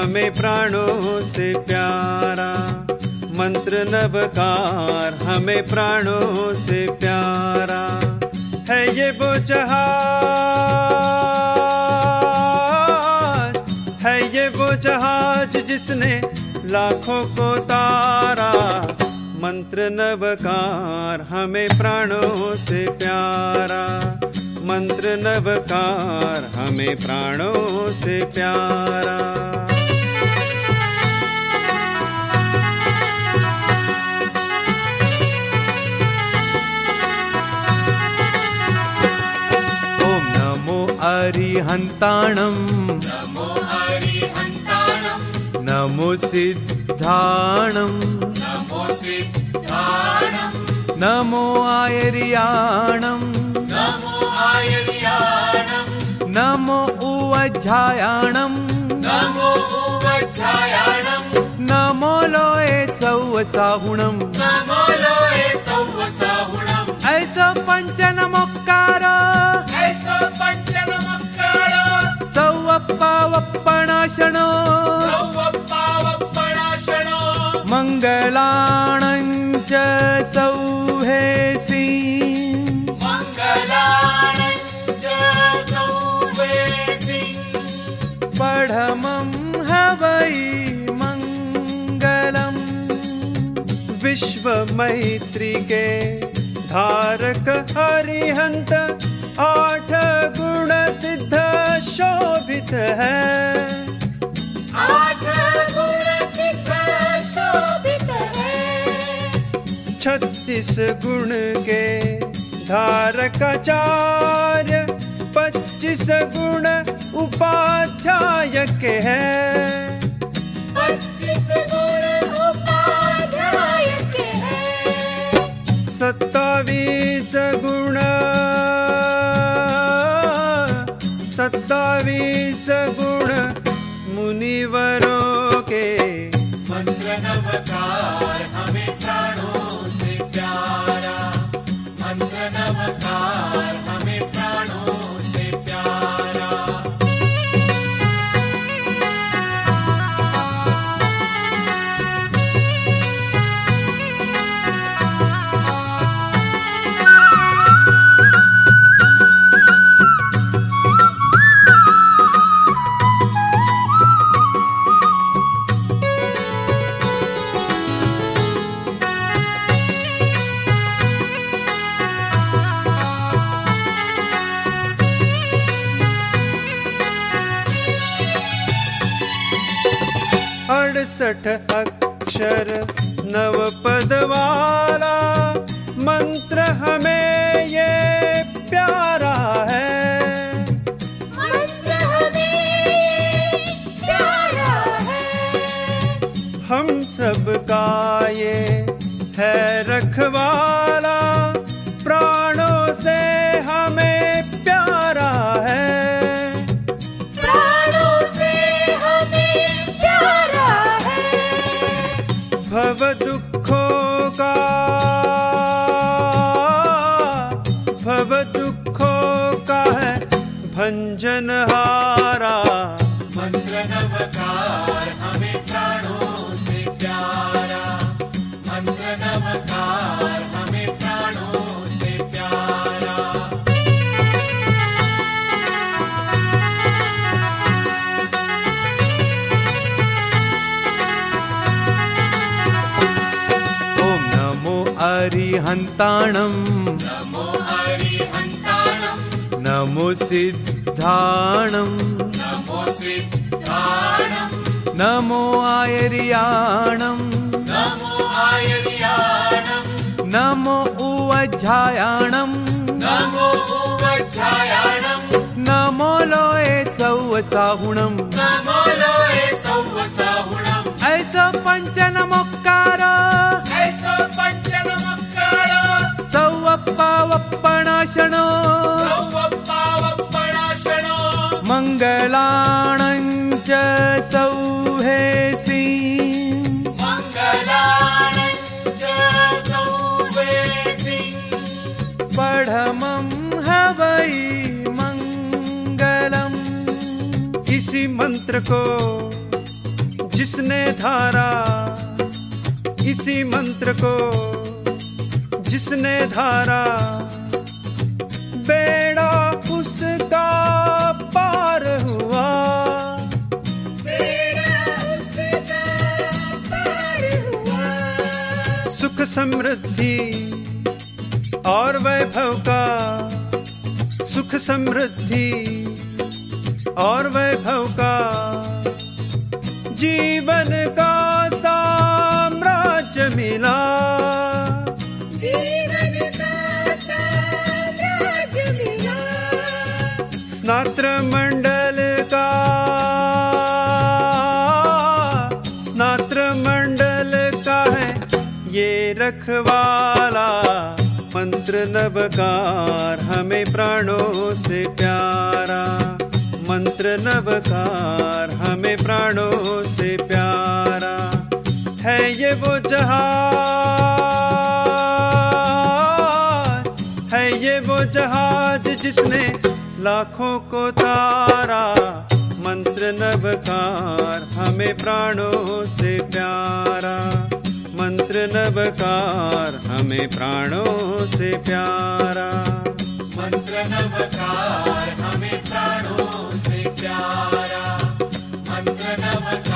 हमें प्राणों से प्यारा, मंत्र नवकार हमें प्राणों से प्यारा है। ये वो जहाज है, ये वो जहाज जिसने लाखों को तारा। मंत्र नवकार हमें प्राणों से प्यारा, मंत्र नवकार हमें प्राणों से प्यारा। ओम नमो अरिहंताणं, नमो अरिहंताणं, नमो सिद्धाणं, नमो सिद्धाणं, नमो आयर्याणं, नमो आयर्याणं, नमो उवज्झायाणं, नमो उवज्झायाणं, नमो लोये सौवसाहुणं। नमो लोये सौवसाहुणं। ऐसो पंचनमोक्कार, ऐसो पंचनमस्कार, सौवप्पावप्पणाशनो, सौवप्पावप्पणाशनो, मङ्गलाणं च सौहेसि, मङ्गलाणं च सौवेसि, पढमं हवै मङ्गलम्। विश्व मैत्री के धारक अरिहंत, 8 गुण सिद्ध शोभित है। 8 गुण सिद्ध शोभित है। 36 गुण के धारकाचार्य, 25 गुण उपाध्याय के हैं। 25 गुण उपाध्याय के हैं। 27 गुण, 27 गुण मुनिवरों के। मंत्र नवकार हमें प्राणों से प्यारा, मंत्र नवकार हमें प्राणों से प्यारा। अड़सठ अक्षर नव पद वाला मंत्र हमें ये प्यारा है। मंत्र हमें ये प्यारा है। हम सब का ये है रखवाला, प्राणों से हमें प्यारा है। प्राणों से हमें प्यारा है। भव दुखों का, भव दुखों का है भंजनहारा। मंत्र नवकार हमें प्राणों से प्यारा, मंत्र नवकार हमें प्राणों से प्यारा। ओम नमो अरिहंताणं, नमो अरिहंताणं, नमो सिद्धाणं, नमो सिद्धाणं, नमो आयर्याणं, नमो आयर्याणं, नमो उवज्झायाणं, नमो उवज्झायाणं, नमो लोये सौवसाहुणं। नमो लोये सौवसाहुणं। ऐसो पंचनमोक्कार, ऐसो पंचनमस्कार, सौवप्पावप्पणाशनो, सौवप्पावप्पणाशनो, मङ्गलाणं च सौहेसि, मङ्गलाणं च सौवेसि, पढमं हवै मङ्गलम्। इसी मंत्र को जिसने धारा इसी मंत्र को, जिसने धारा बेड़ा उसका पार हुआ, बेड़ा उसका पार हुआ। सुख समृद्धि और वैभव का, सुख समृद्धि और वैभव का जीवन का साम्राज्य मिला, जीवन का साम्राज्य मिला। स्नात्र मंडल का, स्नात्र मंडल का है ये रखवाला, मंत्र नवकार हमें प्राणों से प्यारा, मंत्र नवकार हमें प्राणों से प्यारा। है ये वो जहाज, है ये वो जहाज जिसने लाखों को तारा, मंत्र नवकार हमें प्राणों से प्यारा, मंत्र नवकार हमें प्राणों से प्यारा, मंत्र नवकार हमें प्राणों से प्यारा, मंत्र नवकार